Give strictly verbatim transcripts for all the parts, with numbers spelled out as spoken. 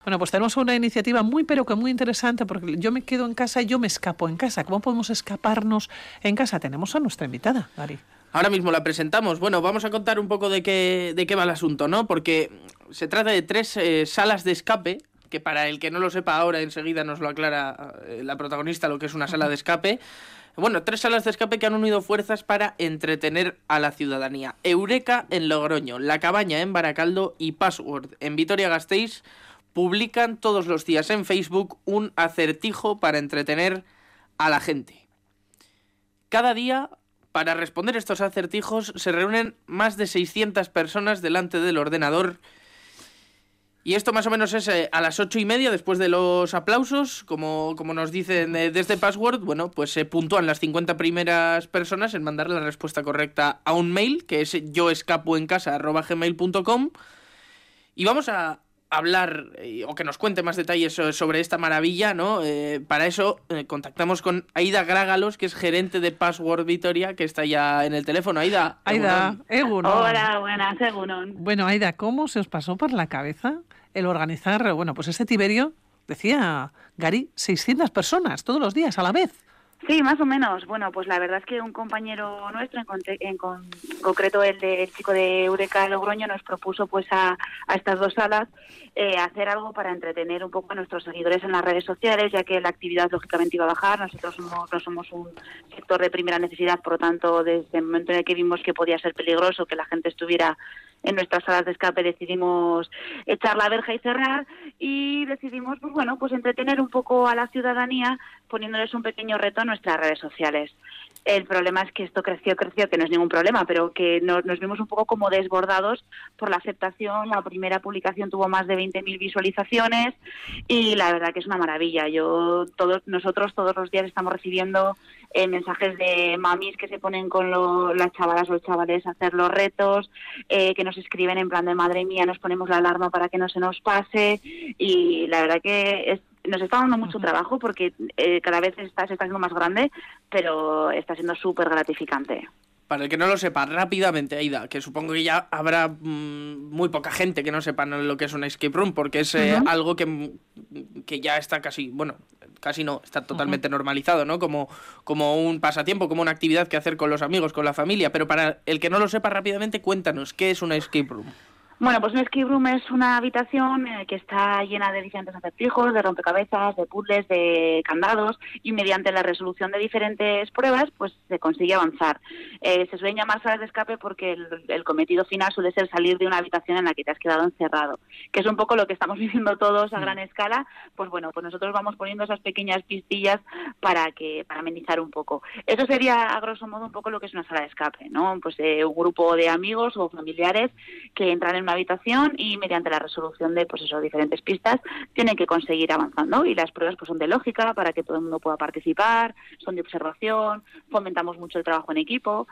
Bueno, pues tenemos una iniciativa muy, pero que muy interesante, porque yo me quedo en casa y yo me escapo en casa. ¿Cómo podemos escaparnos en casa? Tenemos a nuestra invitada, Gary. Ahora mismo la presentamos. Bueno, vamos a contar un poco de qué, de qué va el asunto, ¿no? Porque se trata de tres eh, salas de escape, que para el que no lo sepa ahora, enseguida nos lo aclara eh, la protagonista lo que es una sala de escape. Bueno, tres salas de escape que han unido fuerzas para entretener a la ciudadanía. Eureka en Logroño, La Cabaña en Baracaldo y Password en Vitoria-Gasteiz publican todos los días en Facebook un acertijo para entretener a la gente. Cada día, para responder estos acertijos, se reúnen más de seiscientas personas delante del ordenador. Y esto más o menos es eh, a las ocho y media, después de los aplausos, como, como nos dicen eh, desde Password. Bueno, pues se puntúan las cincuenta primeras personas en mandar la respuesta correcta a un mail, que es yoescapoencasa arroba gmail punto com. Y vamos a hablar, eh, o que nos cuente más detalles sobre esta maravilla, ¿no? Eh, para eso eh, contactamos con Aida Grágalos, que es gerente de Password Vitoria, que está ya en el teléfono. Aida. Aida, Egunon. Hola, buenas, Egunon. Bueno, Aida, ¿cómo se os pasó por la cabeza el organizar, bueno, pues ese Tiberio, decía Gary, seiscientas personas todos los días a la vez? Sí, más o menos. Bueno, pues la verdad es que un compañero nuestro, en, con, en con, concreto el, de, el chico de Eureka Logroño, nos propuso pues a, a estas dos salas eh, hacer algo para entretener un poco a nuestros seguidores en las redes sociales, ya que la actividad lógicamente iba a bajar. Nosotros somos, no somos un sector de primera necesidad, por lo tanto, desde el momento en el que vimos que podía ser peligroso que la gente estuviera en nuestras salas de escape, decidimos echar la verja y cerrar, y decidimos, pues bueno, pues entretener un poco a la ciudadanía poniéndoles un pequeño reto en nuestras redes sociales. El problema es que esto creció, creció, que no es ningún problema, pero que nos, nos vimos un poco como desbordados por la aceptación. La primera publicación tuvo más de veinte mil visualizaciones y la verdad que es una maravilla. Yo, todos nosotros todos los días estamos recibiendo eh, mensajes de mamis que se ponen con lo, las chavalas o los chavales a hacer los retos, eh, que nos escriben en plan de madre mía, nos ponemos la alarma para que no se nos pase, y la verdad que es nos está dando mucho trabajo porque eh, cada vez está, se está haciendo más grande, pero está siendo súper gratificante. Para el que no lo sepa, rápidamente, Aida, que supongo que ya habrá mmm, muy poca gente que no sepa lo que es una escape room, porque es eh, uh-huh. algo que, que ya está casi, bueno, casi no, está totalmente uh-huh. normalizado, ¿no? Como, como un pasatiempo, como una actividad que hacer con los amigos, con la familia. Pero para el que no lo sepa, rápidamente, cuéntanos, ¿qué es una escape room? Bueno, pues un escape room es una habitación eh, que está llena de diferentes acertijos, de rompecabezas, de puzzles, de candados, y mediante la resolución de diferentes pruebas pues se consigue avanzar. Eh, se suelen llamar salas de escape porque el, el cometido final suele ser salir de una habitación en la que te has quedado encerrado, que es un poco lo que estamos viviendo todos a gran escala. Pues bueno, pues nosotros vamos poniendo esas pequeñas pistillas para que para amenizar un poco. Eso sería a grosso modo un poco lo que es una sala de escape, ¿no? Pues eh, un grupo de amigos o familiares que entran en una habitación y mediante la resolución de pues eso, diferentes pistas tienen que conseguir avanzando, y las pruebas pues son de lógica para que todo el mundo pueda participar, son de observación, fomentamos mucho el trabajo en equipo,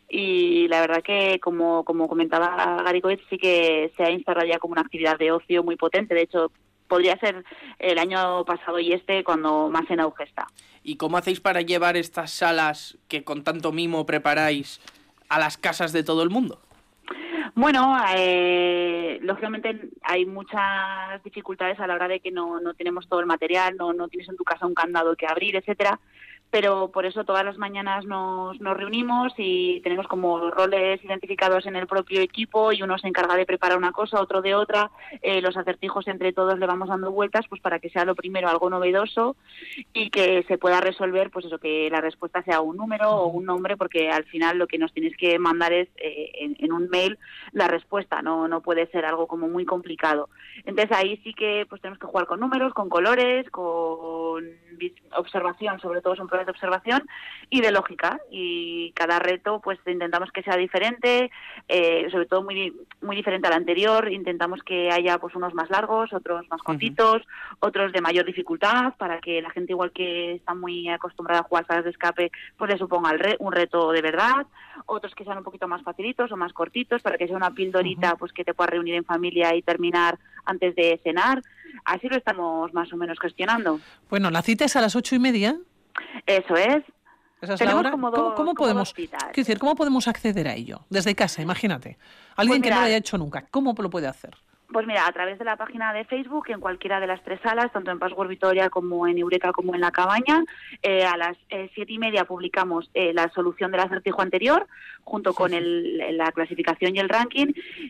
y la verdad que como, como comentaba Gary Coetz, sí que se ha instalado ya como una actividad de ocio muy potente. De hecho, podría ser el año pasado y este cuando más en auge está. ¿Y cómo hacéis para llevar estas salas que con tanto mimo preparáis a las casas de todo el mundo? Bueno, eh, lógicamente hay muchas dificultades a la hora de que no, no tenemos todo el material, no, no tienes en tu casa un candado que abrir, etcétera. Pero por eso todas las mañanas nos, nos reunimos y tenemos como roles identificados en el propio equipo, y uno se encarga de preparar una cosa, otro de otra. Eh, los acertijos entre todos le vamos dando vueltas pues para que sea lo primero algo novedoso y que se pueda resolver, pues eso, que la respuesta sea un número o un nombre, porque al final lo que nos tienes que mandar es eh, en, en un mail la respuesta, no, no puede ser algo como muy complicado. Entonces ahí sí que pues tenemos que jugar con números, con colores, con observación, sobre todo son pruebas de observación y de lógica, y cada reto pues intentamos que sea diferente, eh, sobre todo muy muy diferente al anterior. Intentamos que haya pues unos más largos, otros más cortitos, uh-huh. otros de mayor dificultad, para que la gente, igual que está muy acostumbrada a jugar salas de escape, pues le suponga el re- un reto de verdad, otros que sean un poquito más facilitos o más cortitos, para que sea una pildorita uh-huh. pues que te puedas reunir en familia y terminar antes de cenar. Así lo estamos más o menos gestionando. Bueno, la cita es a las ocho y media. Eso es. ¿Esa es la hora? ¿Cómo, dos, cómo podemos, quiero decir, cómo podemos acceder a ello? Desde casa, imagínate. Alguien pues mira, que no lo haya hecho nunca, ¿cómo lo puede hacer? Pues mira, a través de la página de Facebook, en cualquiera de las tres salas, tanto en Password Vitoria como en Eureka como en La Cabaña, eh, a las eh, siete y media publicamos eh, la solución del acertijo anterior, junto sí, con sí. El, la clasificación y el ranking,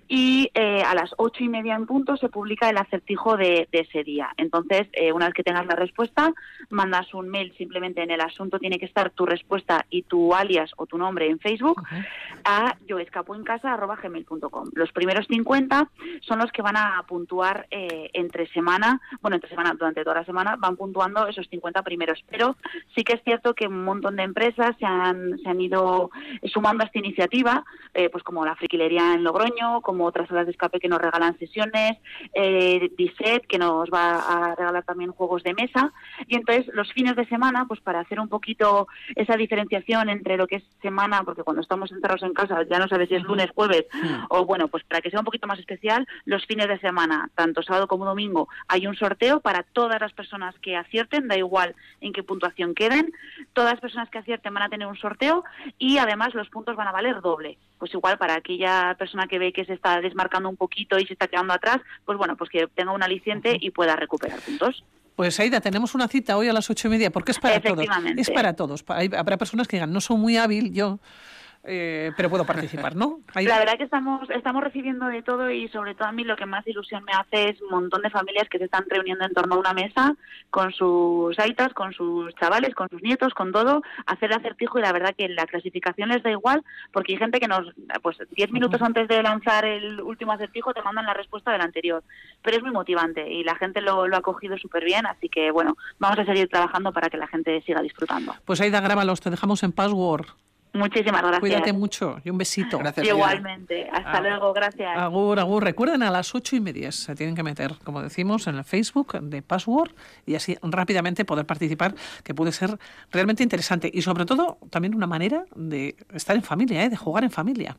y eh, a las ocho y media en punto se publica el acertijo de, de ese día. Entonces, eh, una vez que tengas la respuesta, mandas un mail, simplemente en el asunto tiene que estar tu respuesta y tu alias o tu nombre en Facebook, uh-huh. a yoescapoencasa arroba gmail punto com. Los primeros cincuenta son los que van a puntuar eh, entre semana, bueno, entre semana, durante toda la semana, van puntuando esos cincuenta primeros. Pero sí que es cierto que un montón de empresas se han, se han ido sumando a esta iniciativa, eh, pues como la Friquilería en Logroño, como otras salas de escape que nos regalan sesiones, eh, Disset, que nos va a regalar también juegos de mesa. Y entonces, los fines de semana, pues para hacer un poquito esa diferenciación entre lo que es semana, porque cuando estamos encerrados en casa ya no sabes si es lunes, jueves, sí. o bueno, pues para que sea un poquito más especial, los fines de semana, tanto sábado como domingo, hay un sorteo para todas las personas que acierten, da igual en qué puntuación queden, todas las personas que acierten van a tener un sorteo y además los puntos van a valer doble. Pues igual para aquella persona que ve que se está desmarcando un poquito y se está quedando atrás, pues bueno, pues que tenga un aliciente y pueda recuperar puntos. Pues Aida, tenemos una cita hoy a las ocho y media, porque es para todos. Es para todos. Habrá personas que digan, no soy muy hábil, yo... Eh, pero puedo participar, ¿no? Ahí... La verdad que estamos estamos recibiendo de todo y sobre todo a mí lo que más ilusión me hace es un montón de familias que se están reuniendo en torno a una mesa con sus aitas, con sus chavales, con sus nietos, con todo, hacer el acertijo y la verdad que la clasificación les da igual porque hay gente que nos, pues diez minutos uh-huh. antes de lanzar el último acertijo te mandan la respuesta del anterior, pero es muy motivante y la gente lo, lo ha cogido súper bien, así que bueno, vamos a seguir trabajando para que la gente siga disfrutando. Pues Aida, grábalos, te dejamos en Password. Muchísimas gracias. Cuídate mucho y un besito. Gracias. Igualmente. Hasta ah, luego. Gracias. Agur, agur. Recuerden, a las ocho y media se tienen que meter, como decimos, en el Facebook de Password y así rápidamente poder participar, que puede ser realmente interesante y sobre todo también una manera de estar en familia, ¿eh? De jugar en familia.